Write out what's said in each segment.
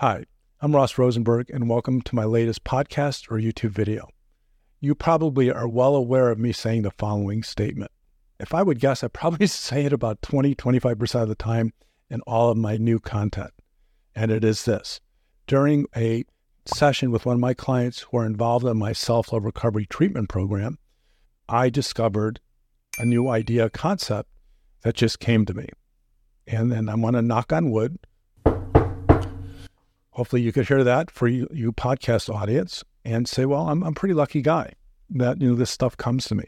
Hi, I'm Ross Rosenberg, and welcome to my latest podcast or YouTube video. You probably are well aware of me saying the following statement. If I would guess, I probably say it about 20-25% of the time in all of my new content. And it is this. During a session with one of my clients who are involved in my self-love recovery treatment program, I discovered a new idea, concept that just came to me. And then I want to knock on wood. Hopefully you could hear that for you podcast audience and say, well, I'm a pretty lucky guy that, this stuff comes to me.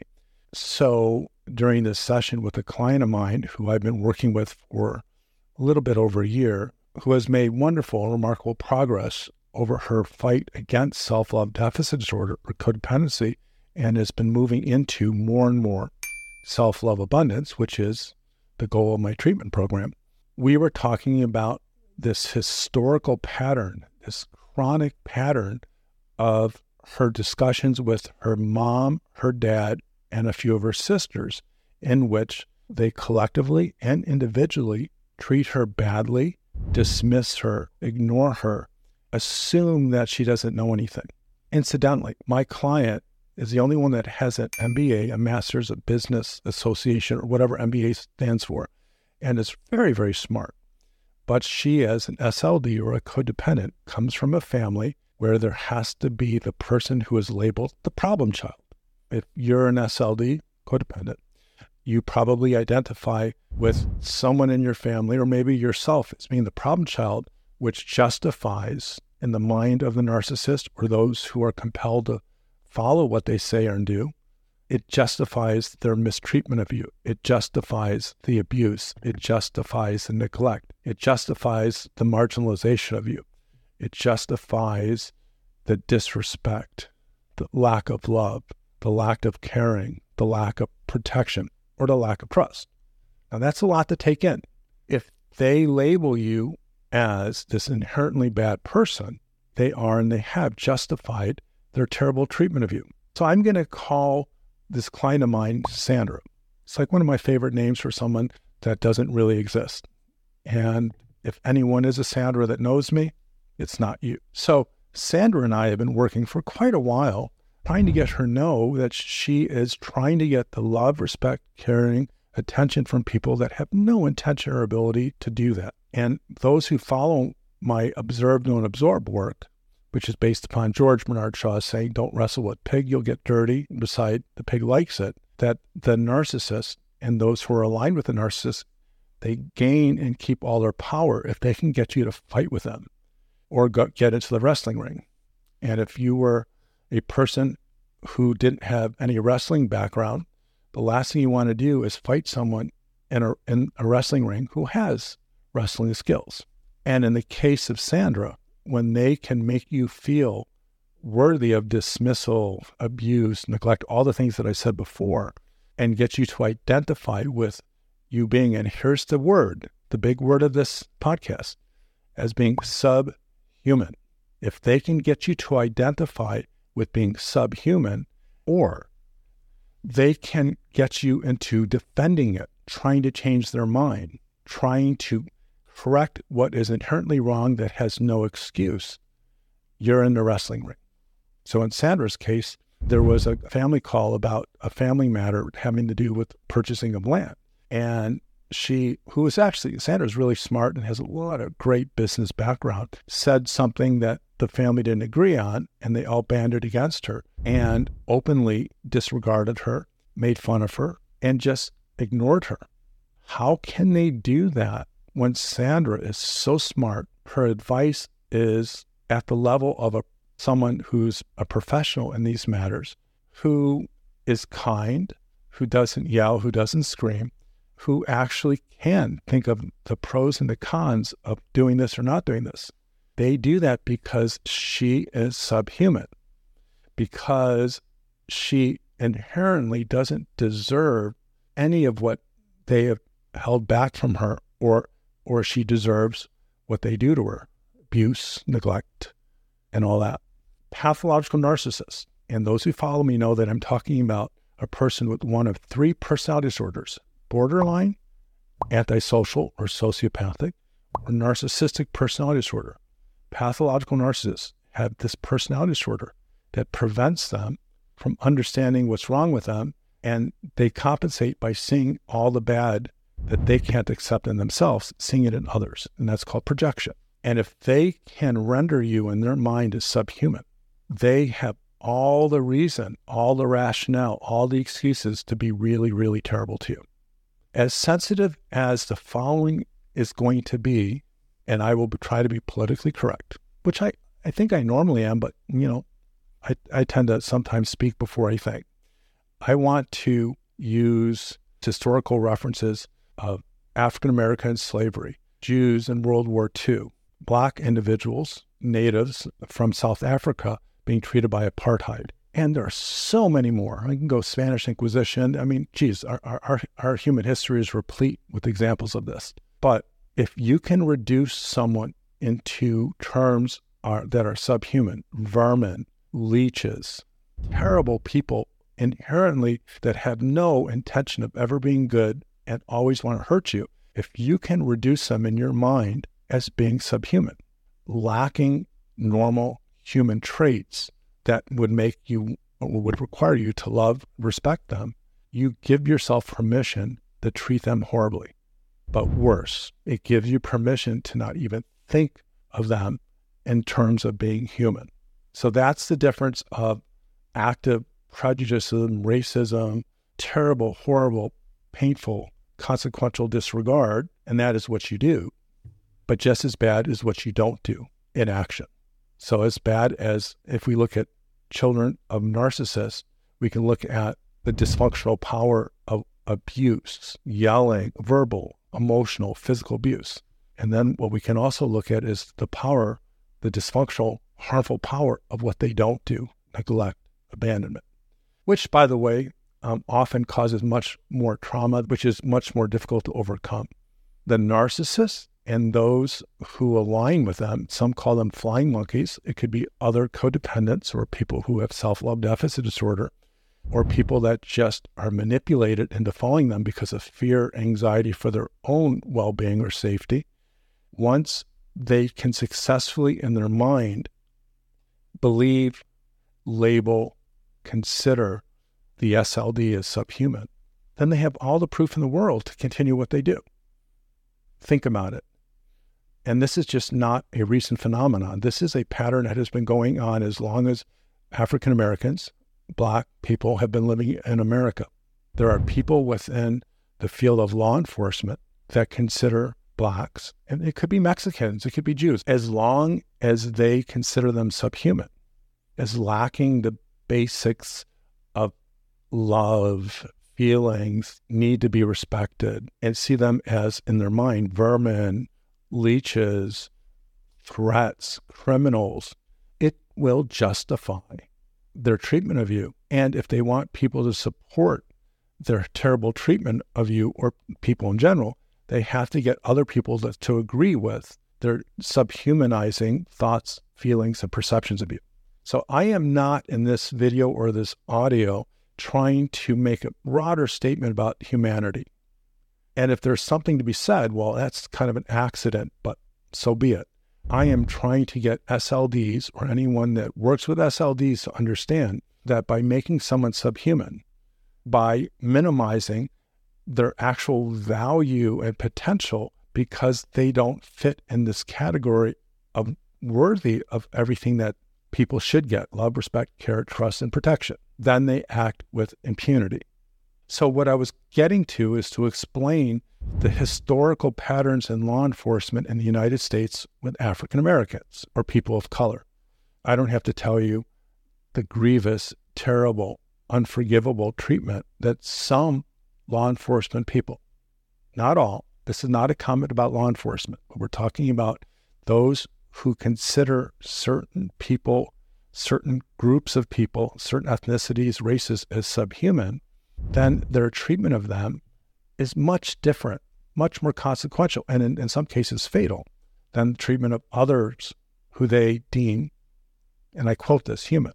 So during this session with a client of mine who I've been working with for a little bit over a year, who has made wonderful, remarkable progress over her fight against self-love deficit disorder or codependency, and has been moving into more and more self-love abundance, which is the goal of my treatment program. We were talking about this historical pattern, this chronic pattern of her discussions with her mom, her dad, and a few of her sisters, in which they collectively and individually treat her badly, dismiss her, ignore her, assume that she doesn't know anything. Incidentally, my client is the only one that has an MBA, a Master's of Business Association, or whatever MBA stands for, and is very, very smart. But she, as an SLD or a codependent, comes from a family where there has to be the person who is labeled the problem child. If you're an SLD, codependent, you probably identify with someone in your family or maybe yourself as being the problem child, which justifies in the mind of the narcissist or those who are compelled to follow what they say and do. It justifies their mistreatment of you. It justifies the abuse. It justifies the neglect. It justifies the marginalization of you. It justifies the disrespect, the lack of love, the lack of caring, the lack of protection, or the lack of trust. Now, that's a lot to take in. If they label you as this inherently bad person, they are and they have justified their terrible treatment of you. So I'm going to call this client of mine Sandra. It's like one of my favorite names for someone that doesn't really exist. And if anyone is a Sandra that knows me, it's not you. So Sandra and I have been working for quite a while trying to get her know that she is trying to get the love, respect, caring, attention from people that have no intention or ability to do that. And those who follow my observe, know, and absorb work, which is based upon George Bernard Shaw saying, don't wrestle with pig, you'll get dirty. Beside the pig likes it, that the narcissist and those who are aligned with the narcissist, they gain and keep all their power if they can get you to fight with them or get into the wrestling ring. And if you were a person who didn't have any wrestling background, the last thing you want to do is fight someone in a wrestling ring who has wrestling skills. And in the case of Sandra, when they can make you feel worthy of dismissal, abuse, neglect, all the things that I said before, and get you to identify with you being, and here's the word, the big word of this podcast, as being subhuman. If they can get you to identify with being subhuman, or they can get you into defending it, trying to change their mind, trying to correct what is inherently wrong that has no excuse, you're in the wrestling ring. So in Sandra's case, there was a family call about a family matter having to do with purchasing of land. And Sandra's really smart and has a lot of great business background, said something that the family didn't agree on, and they all banded against her and openly disregarded her, made fun of her, and just ignored her. How can they do that when Sandra is so smart? Her advice is at the level of someone who's a professional in these matters, who is kind, who doesn't yell, who doesn't scream, who actually can think of the pros and the cons of doing this or not doing this. They do that because she is subhuman, because she inherently doesn't deserve any of what they have held back from her, or she deserves what they do to her, abuse, neglect, and all that. Pathological narcissists, and those who follow me know that I'm talking about a person with one of three personality disorders: borderline, antisocial or sociopathic, or narcissistic personality disorder. pathological narcissists have this personality disorder that prevents them from understanding what's wrong with them, and they compensate by seeing all the bad that they can't accept in themselves, seeing it in others, and that's called projection. And if they can render you in their mind as subhuman, they have all the reason, all the rationale, all the excuses to be really, really terrible to you. As sensitive as the following is going to be, and I will try to be politically correct, which I think I normally am, but I tend to sometimes speak before I think. I want to use historical references of African-American slavery, Jews in World War II, Black individuals, natives from South Africa being treated by apartheid. And there are so many more. I can go Spanish Inquisition. I mean, geez, our human history is replete with examples of this. But if you can reduce someone into terms that are subhuman, vermin, leeches, terrible people inherently that have no intention of ever being good and always want to hurt you, if you can reduce them in your mind as being subhuman, lacking normal human traits that would make you, or would require you to love, respect them, you give yourself permission to treat them horribly. But worse, it gives you permission to not even think of them in terms of being human. So that's the difference of active prejudice, racism, terrible, horrible, painful, consequential disregard, and that is what you do. But just as bad is what you don't do in action. So as bad as if we look at children of narcissists, we can look at the dysfunctional power of abuse, yelling, verbal, emotional, physical abuse. And then what we can also look at is the power, the dysfunctional, harmful power of what they don't do, neglect, abandonment, which, by the way, often causes much more trauma, which is much more difficult to overcome. The narcissists and those who align with them, some call them flying monkeys. It could be other codependents or people who have self-love deficit disorder, or people that just are manipulated into following them because of fear, anxiety for their own well-being or safety. Once they can successfully in their mind believe, label, consider the SLD as subhuman, then they have all the proof in the world to continue what they do. Think about it. And this is just not a recent phenomenon. This is a pattern that has been going on as long as African Americans, Black people have been living in America. There are people within the field of law enforcement that consider Blacks, and it could be Mexicans, it could be Jews, as long as they consider them subhuman, as lacking the basics of love, feelings, need to be respected, and see them as, in their mind, vermin, leeches, threats, criminals. It will justify their treatment of you. And if they want people to support their terrible treatment of you or people in general, they have to get other people to agree with their subhumanizing thoughts, feelings, and perceptions of you. So I am not in this video or this audio trying to make a broader statement about humanity. And if there's something to be said, well, that's kind of an accident, but so be it. I am trying to get SLDs or anyone that works with SLDs to understand that by making someone subhuman, by minimizing their actual value and potential because they don't fit in this category of worthy of everything that people should get: love, respect, care, trust, and protection. Then they act with impunity. So what I was getting to is to explain the historical patterns in law enforcement in the United States with African Americans or people of color. I don't have to tell you the grievous, terrible, unforgivable treatment that some law enforcement people, not all, this is not a comment about law enforcement, but we're talking about those who consider certain people, certain groups of people, certain ethnicities, races as subhuman, then their treatment of them is much different, much more consequential, and in some cases fatal, than the treatment of others who they deem, and I quote this, human.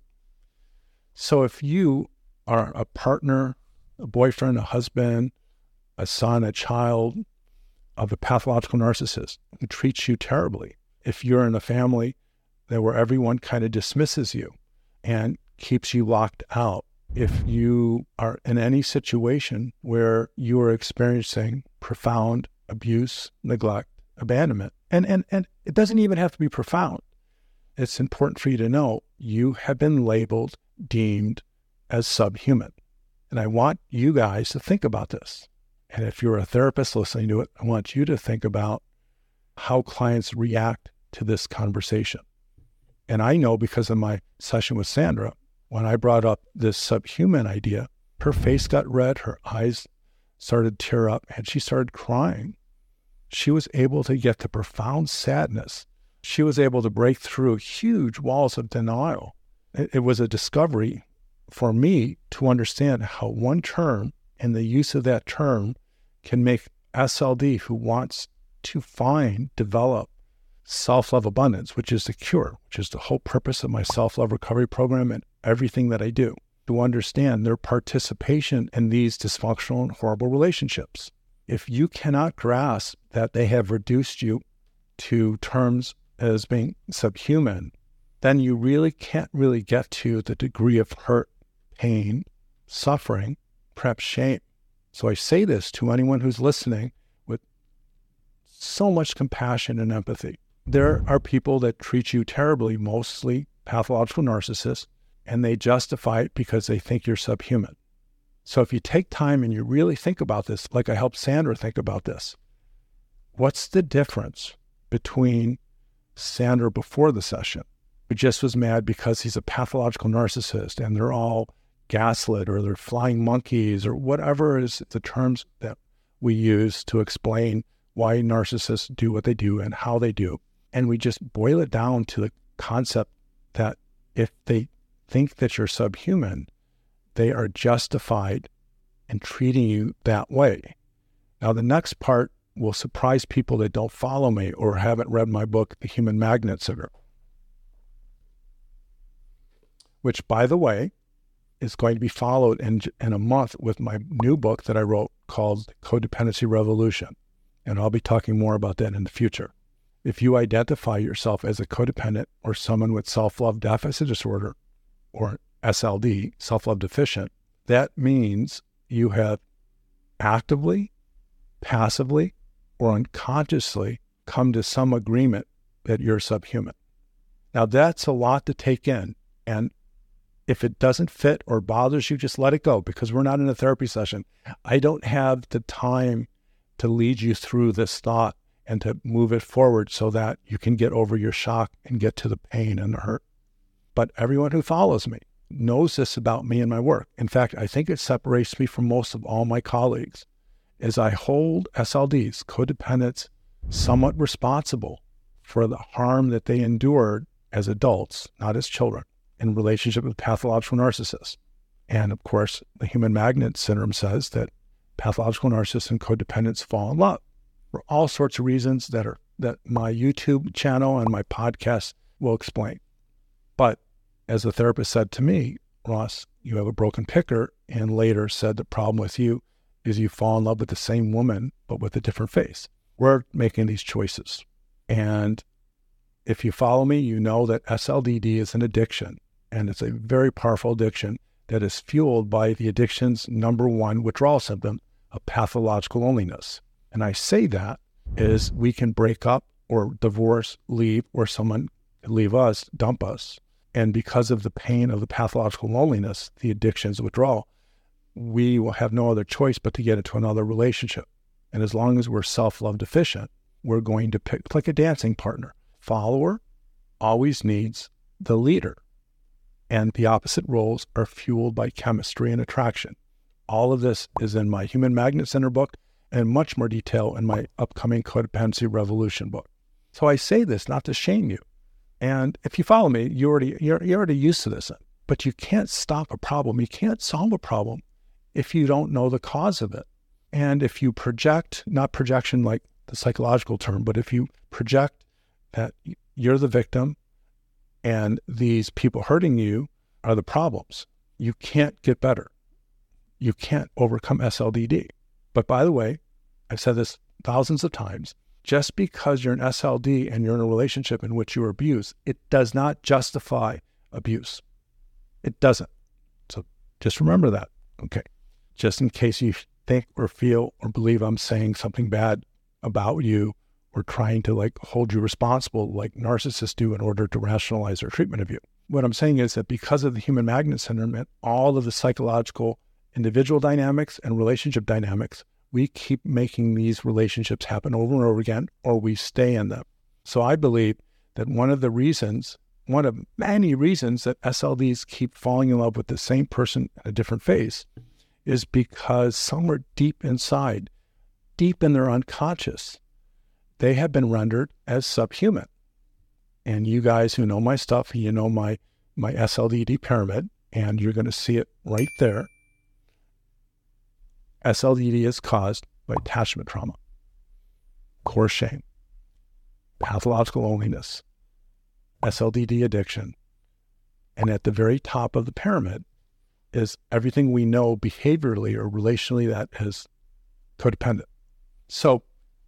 So if you are a partner, a boyfriend, a husband, a son, a child of a pathological narcissist who treats you terribly, if you're in a family that where everyone kind of dismisses you and keeps you locked out. If you are in any situation where you are experiencing profound abuse, neglect, abandonment, and it doesn't even have to be profound. It's important for you to know you have been labeled, deemed as subhuman. And I want you guys to think about this. And if you're a therapist listening to it, I want you to think about how clients react to this conversation. And I know because of my session with Sandra, when I brought up this subhuman idea, her face got red, her eyes started to tear up, and she started crying. She was able to get to profound sadness. She was able to break through huge walls of denial. It was a discovery for me to understand how one term and the use of that term can make SLD, who wants to develop self-love abundance, which is the cure, which is the whole purpose of my self-love recovery program and everything that I do, to understand their participation in these dysfunctional and horrible relationships. If you cannot grasp that they have reduced you to terms as being subhuman, then you really can't really get to the degree of hurt, pain, suffering, perhaps shame. So I say this to anyone who's listening with so much compassion and empathy. There are people that treat you terribly, mostly pathological narcissists, and they justify it because they think you're subhuman. So if you take time and you really think about this, like I helped Sandra think about this, what's the difference between Sandra before the session, who just was mad because he's a pathological narcissist and they're all gaslit or they're flying monkeys or whatever is the terms that we use to explain why narcissists do what they do and how they do. And we just boil it down to the concept that if they think that you're subhuman, they are justified in treating you that way. Now, the next part will surprise people that don't follow me or haven't read my book, The Human Magnet Syndrome, which, by the way, is going to be followed in a month with my new book that I wrote called Codependency Revolution. And I'll be talking more about that in the future. If you identify yourself as a codependent or someone with self-love deficit disorder or SLD, self-love deficient, that means you have actively, passively, or unconsciously come to some agreement that you're subhuman. Now that's a lot to take in. And if it doesn't fit or bothers you, just let it go, because we're not in a therapy session. I don't have the time to lead you through this thought and to move it forward so that you can get over your shock and get to the pain and the hurt. But everyone who follows me knows this about me and my work. In fact, I think it separates me from most of all my colleagues, is I hold SLDs, codependents, somewhat responsible for the harm that they endured as adults, not as children, in relationship with pathological narcissists. And of course, the Human Magnet Syndrome says that pathological narcissists and codependents fall in love for all sorts of reasons that my YouTube channel and my podcast will explain. But as the therapist said to me, Ross, you have a broken picker, and later said the problem with you is you fall in love with the same woman, but with a different face. We're making these choices. And if you follow me, you know that SLDD is an addiction, and it's a very powerful addiction that is fueled by the addiction's number one withdrawal symptom of pathological loneliness. And I say that is we can break up or divorce, leave, or someone can leave us, dump us. And because of the pain of the pathological loneliness, the addiction's withdrawal, we will have no other choice but to get into another relationship. And as long as we're self-love deficient, we're going to pick like a dancing partner. Follower always needs the leader. And the opposite roles are fueled by chemistry and attraction. All of this is in my Human Magnet Syndrome book and much more detail in my upcoming Codependency Revolution book. So I say this not to shame you. And if you follow me, you're already used to this. But you can't stop a problem. You can't solve a problem if you don't know the cause of it. And if you project, not projection like the psychological term, but if you project that you're the victim and these people hurting you are the problems, you can't get better. You can't overcome SLDD. But by the way, I've said this thousands of times, Just because you're an SLD and you're in a relationship in which you were abused, it does not justify abuse. It doesn't. So just remember that. Okay. Just in case you think or feel or believe I'm saying something bad about you or trying to hold you responsible like narcissists do in order to rationalize their treatment of you. What I'm saying is that because of the human magnet syndrome and all of the psychological individual dynamics and relationship dynamics, we keep making these relationships happen over and over again, or we stay in them. So I believe that one of many reasons that SLDs keep falling in love with the same person at a different face is because somewhere deep inside, deep in their unconscious, they have been rendered as subhuman. And you guys who know my stuff, you know my SLDD pyramid, and you're going to see it right there. SLDD is caused by attachment trauma, core shame, pathological loneliness, SLDD addiction. And at the very top of the pyramid is everything we know behaviorally or relationally that is codependent. So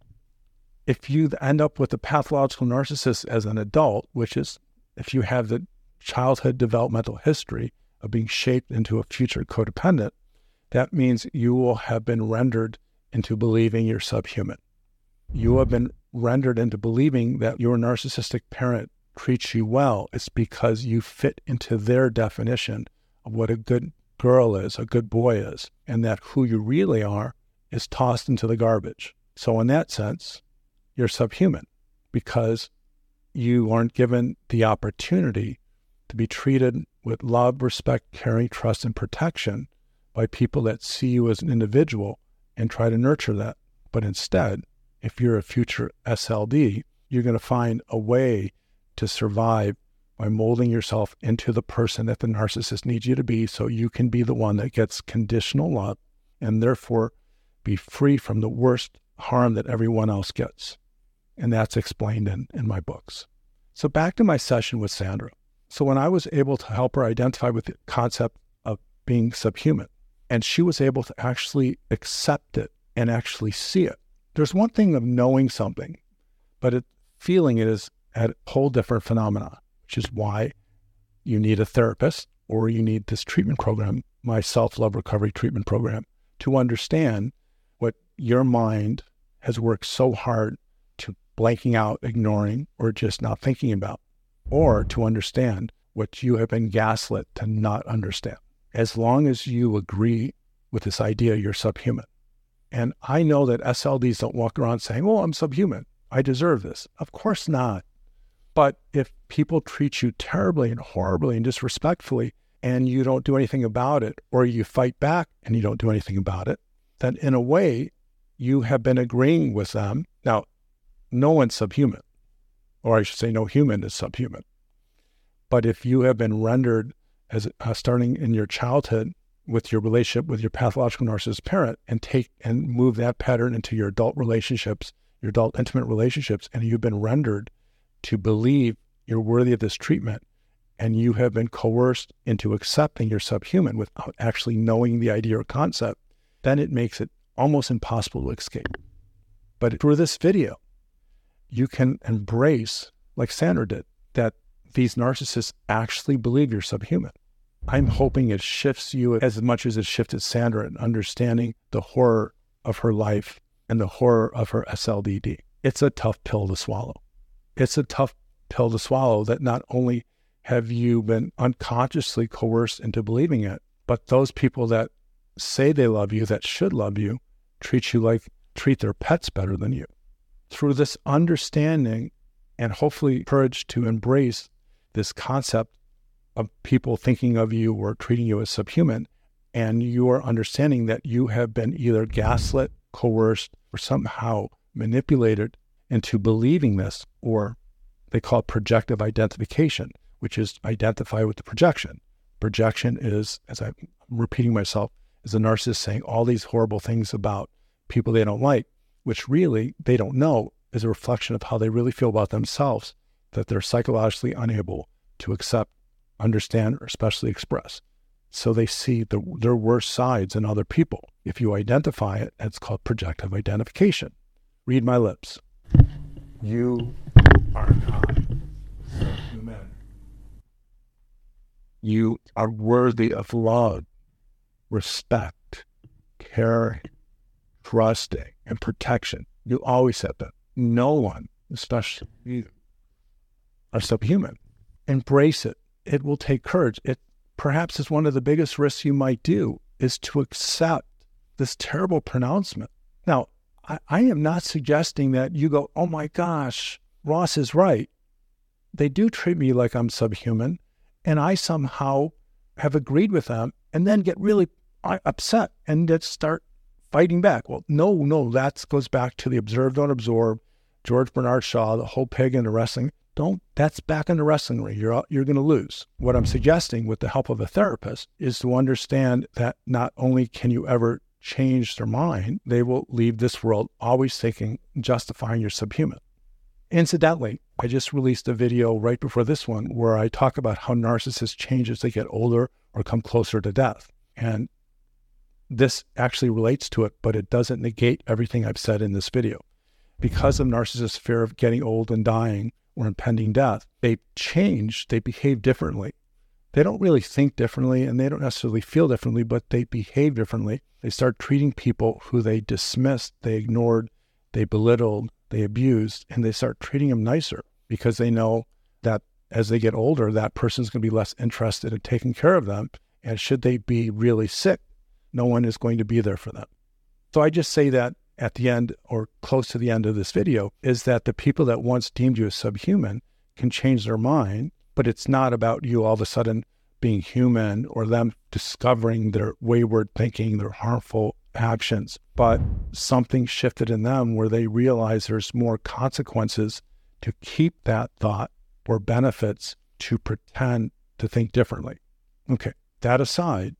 if you end up with a pathological narcissist as an adult, which is if you have the childhood developmental history of being shaped into a future codependent, that means you will have been rendered into believing you're subhuman. You have been rendered into believing that your narcissistic parent treats you well. It's because you fit into their definition of what a good girl is, a good boy is, and that who you really are is tossed into the garbage. So in that sense, you're subhuman because you aren't given the opportunity to be treated with love, respect, caring, trust, and protection by people that see you as an individual and try to nurture that. But instead, if you're a future SLD, you're going to find a way to survive by molding yourself into the person that the narcissist needs you to be so you can be the one that gets conditional love and therefore be free from the worst harm that everyone else gets. And that's explained in my books. So back to my session with Sandra. So when I was able to help her identify with the concept of being subhuman, and she was able to actually accept it and actually see it. There's one thing of knowing something, but feeling it is a whole different phenomena, which is why you need a therapist or you need this treatment program, my self-love recovery treatment program, to understand what your mind has worked so hard to blanking out, ignoring, or just not thinking about, or to understand what you have been gaslit to not understand. As long as you agree with this idea, you're subhuman. And I know that SLDs don't walk around saying, oh, I'm subhuman. I deserve this. Of course not. But if people treat you terribly and horribly and disrespectfully, and you don't do anything about it, or you fight back and you don't do anything about it, then in a way, you have been agreeing with them. Now, no one's subhuman, or I should say no human is subhuman. But if you have been rendered as starting in your childhood with your relationship with your pathological narcissist parent and move that pattern into your adult relationships, your adult intimate relationships, and you've been rendered to believe you're worthy of this treatment, and you have been coerced into accepting you're subhuman without actually knowing the idea or concept, then it makes it almost impossible to escape. But through this video, you can embrace, like Sandra did, that these narcissists actually believe you're subhuman. I'm hoping it shifts you as much as it shifted Sandra in understanding the horror of her life and the horror of her SLDD. It's a tough pill to swallow. It's a tough pill to swallow that not only have you been unconsciously coerced into believing it, but those people that say they love you, that should love you, treat their pets better than you. Through this understanding and hopefully courage to embrace this concept of people thinking of you or treating you as subhuman, and you are understanding that you have been either gaslit, coerced, or somehow manipulated into believing this, or they call it projective identification, which is identify with the projection. Projection is, as I'm repeating myself, is a narcissist saying all these horrible things about people they don't like, which really they don't know is a reflection of how they really feel about themselves, that they're psychologically unable to accept, understand, or especially express. So they see their worst sides in other people. If you identify it, it's called projective identification. Read my lips. You are not human. You are worthy of love, respect, care, trusting, and protection. You always said that. No one, especially you, are subhuman. Embrace it. It will take courage. It perhaps is one of the biggest risks you might do, is to accept this terrible pronouncement. Now, I am not suggesting that you go, oh my gosh, Ross is right. They do treat me like I'm subhuman, and I somehow have agreed with them and then get really upset and just start fighting back. Well, no, that goes back to the observe, don't absorb, George Bernard Shaw, the whole pig into wrestling. That's back in the wrestling ring. You're going to lose. What I'm suggesting with the help of a therapist is to understand that not only can you ever change their mind, they will leave this world always thinking, justifying you're subhuman. Incidentally, I just released a video right before this one where I talk about how narcissists change as they get older or come closer to death. And this actually relates to it, but it doesn't negate everything I've said in this video. Because of narcissists' fear of getting old and dying or impending death, they change, they behave differently. They don't really think differently and they don't necessarily feel differently, but they behave differently. They start treating people who they dismissed, they ignored, they belittled, they abused, and they start treating them nicer because they know that as they get older, that person's going to be less interested in taking care of them. And should they be really sick, no one is going to be there for them. So I just say that at the end or close to the end of this video is that the people that once deemed you as subhuman can change their mind, but it's not about you all of a sudden being human or them discovering their wayward thinking, their harmful actions, but something shifted in them where they realize there's more consequences to keep that thought or benefits to pretend to think differently. Okay, that aside,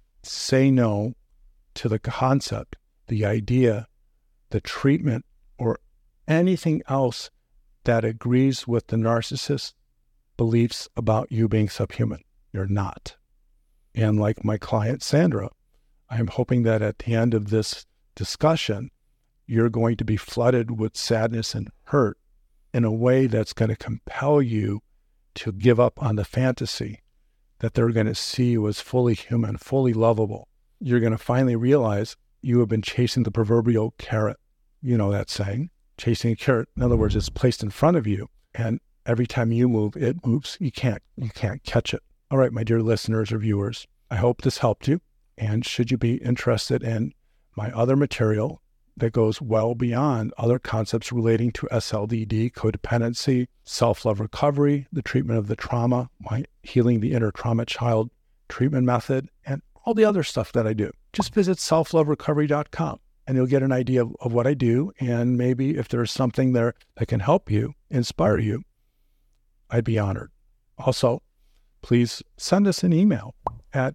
say no to the concept, the idea, the treatment, or anything else that agrees with the narcissist's beliefs about you being subhuman. You're not. And like my client, Sandra, I'm hoping that at the end of this discussion, you're going to be flooded with sadness and hurt in a way that's going to compel you to give up on the fantasy that they're going to see you as fully human, fully lovable. You're going to finally realize you have been chasing the proverbial carrot. You know that saying, chasing a carrot. In other words, it's placed in front of you, and every time you move, it moves. You can't catch it. All right, my dear listeners or viewers, I hope this helped you. And should you be interested in my other material that goes well beyond other concepts relating to SLDD, codependency, self-love recovery, the treatment of the trauma, my healing the inner trauma child treatment method, and all the other stuff that I do, just visit selfloverecovery.com and you'll get an idea of what I do. And maybe if there's something there that can help you, inspire you, I'd be honored. Also, please send us an email at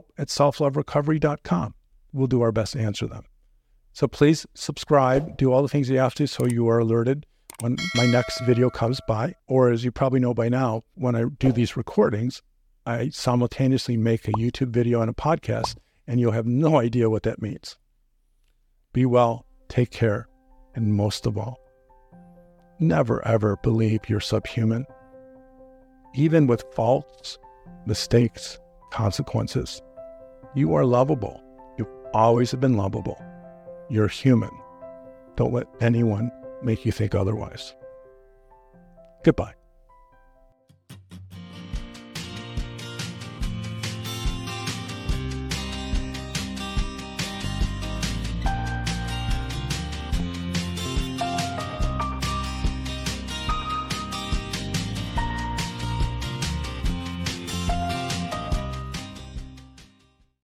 help@selfloverecovery.com. We'll do our best to answer them. So please subscribe, do all the things you have to so you are alerted when my next video comes by. Or as you probably know by now, when I do these recordings, I simultaneously make a YouTube video and a podcast, and you'll have no idea what that means. Be well, take care, and most of all, never ever believe you're subhuman. Even with faults, mistakes, consequences, you are lovable. You've always been lovable. You're human. Don't let anyone make you think otherwise. Goodbye.